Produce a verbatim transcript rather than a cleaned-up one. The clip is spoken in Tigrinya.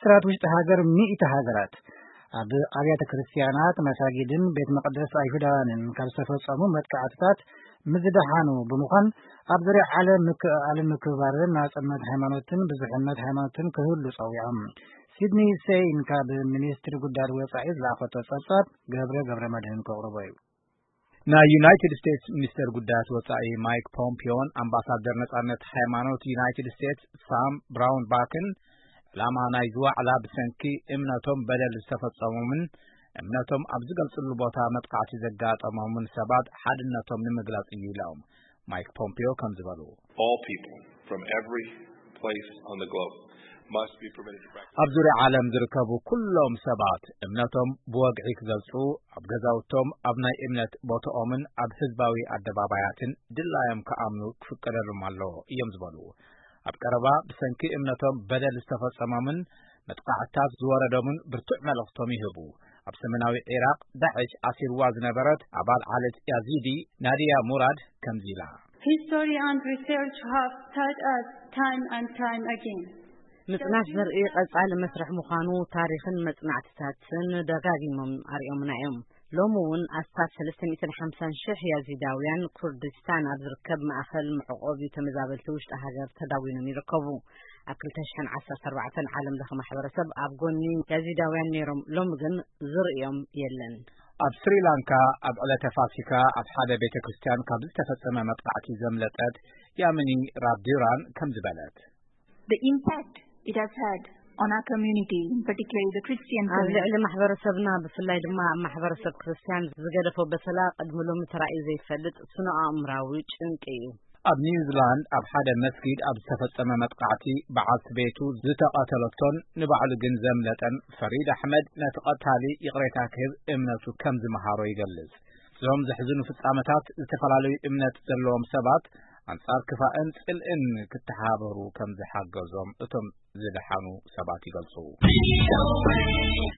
ኤርትራ ውስጥ ሀገር ሚእተ ሀገራት አብ አብያተ ክርስቲያናት መሳጊድን ቤተ መቅደስ አይሁዳውያንን ካልተፈጸሙ መጥቃዕትታት ምዝደሃኑ በመሆን አብዘሪ ዓለም ዓለም ክባርን ናጽነት ሃይማኖትን ብዙሕነት ሃይማኖትን ከሁሉ ጸውያም ሲድኒ ሴይን ካብ ሚኒስትር ጉዳይ ወጻኢ ዝላኸተ ጸብጻብ ገብረ ገብረ መድህን ከቅርበዩ ና ዩናይትድ ስቴትስ ሚኒስትር ጉዳይ ወጻኢ ማይክ ፖምፒዮን አምባሳደር ነጻነት ሃይማኖት ዩናይትድ ስቴትስ ሳም ብራውን ባክን ላማ ናይ ዝዋዕላ ብሰንኪ እምነቶም በደል ዝተፈጸሙምን እምነቶም ኣብ ዝገልጽሉ ቦታ መጥቃዕቲ ዘጋጠሞምን ሰባት ሓድነቶም ንምግላጽ እዩ ኢሎም ማይክ ፖምፒዮ ከም ዝበሉ all people from every place on the globe must be permitted to practice ኣብ ዙርያ ዓለም ዝርከቡ ኩሎም ሰባት እምነቶም ብወግዒ ክገልጹ ኣብ ገዛውቶም ኣብ ናይ እምነት ቦታኦምን ኣብ ህዝባዊ ኣደባባያትን ድላዮም ከኣምኑ ክፍቀደሎም ኣሎ እዮም ዝበሉ ኣብ ቀረባ ብሰንኪ እምነቶም በደል ዝተፈጸሙምን መጥቃዕትታት ዝወረዶምን ብርቱዕ መልእኽቶም ይህቡ ኣብ ሰሜናዊ ኢራቅ ዳዕሽ ኣሲርዋ ዝነበረት ኣባል ዓለት ያዚዲ ናዲያ ሙራድ ከምዚ ኢላ History and research have taught us time and time again ምጽናት ዘርኢ ቀጻሊ መስርሕ ምዃኑ ታሪኽን መጽናዕትታትን ደጋጊሞም ኣርዮምና እዮም ሎሚ እውን ኣስታት ሰለስተ ሚእትን ሓምሳን ሽሕ ያዚዳውያን ኩርዲስታን ኣብ ዝርከብ ማእኸል ምዕቆቢ ተመዛበልቲ ውሽጢ ሃገር ተዳዊኖም ይርከቡ ኣብ ክልተ ሽሕን ዓሰርተ ኣርባዕተን ዓለም ለኸ ማሕበረሰብ ኣብ ጎኒ ያዚዳውያን ነይሮም ሎሚ ግን ዝርኦም የለን ኣብ ስሪላንካ ኣብ ዕለተ ፋሲካ ኣብ ሓደ ቤተ ክርስቲያን ካብ ዝተፈጸመ መጥቃዕቲ ዘምለጠት ያምኒ ራብዲራን ከም ዝበለት The impact it has had on our community, particularly the Christian community. على محبرسبنا بفلاي دما محبرسب كريستيان زغدفو بسلا قدملو متراي زيفلط سنو امراوي ጭንቀዩ ኣብ ኒውዚላንድ ኣብ ሓደ መስጊድ ኣብ ዝተፈጸመ መጥቃዕቲ በዓልቲ ቤቱ ዝተቃተለቶን ንባዕሉ ግን ዘምለጠን ፈሪድ አሕመድ ነቲ ቀታሊ ይቅሬታ ክህብ እምነቱ ከም ዝመሃሮ ይገልጽ ዞም ዝሕዝኑ ፍጻመታት ዝተፈላለዩ እምነት ዘለዎም ሰባት አንጻር ክፋእን ጽልእን ክትሓበሩ ከም ዝሓገዞም እቶም ዝደሓኑ ሰባት ይገልጹ